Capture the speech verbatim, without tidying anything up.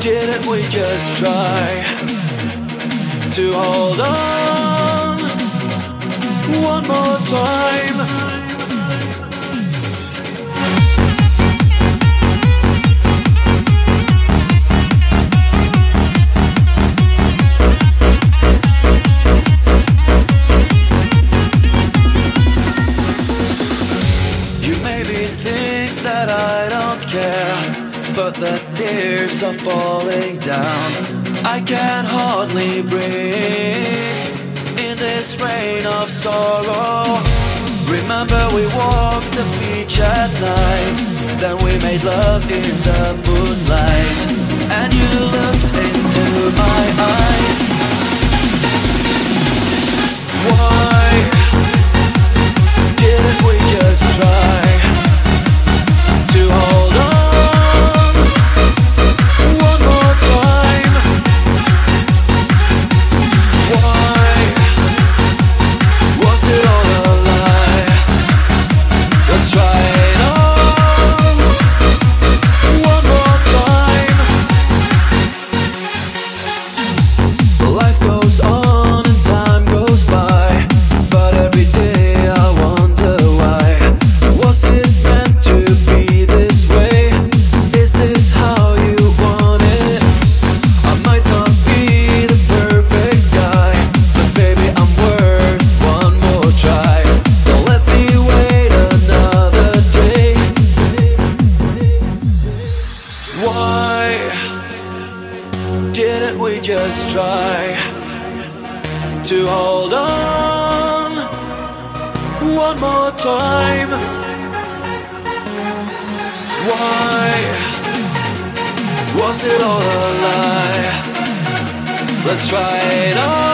Didn't we just try to hold on one more time? You maybe think that I don't care, but the tears are falling down. I can hardly breathe in this rain of sorrow. Remember we walked the beach at night, then we made love in the moonlight, and you looked into my eyes. Why didn't we just try to hold on one more time? Why was it all a lie? Let's try it on one more time. Life goes on and time goes by, but every day I wonder why. Was it meant to be this way? Is this how you want it? I might not be the perfect guy, but baby I'm worth one more try. Don't let me wait another day. Why didn't we just try to hold on one more time? Why was it all a lie? Let's try it on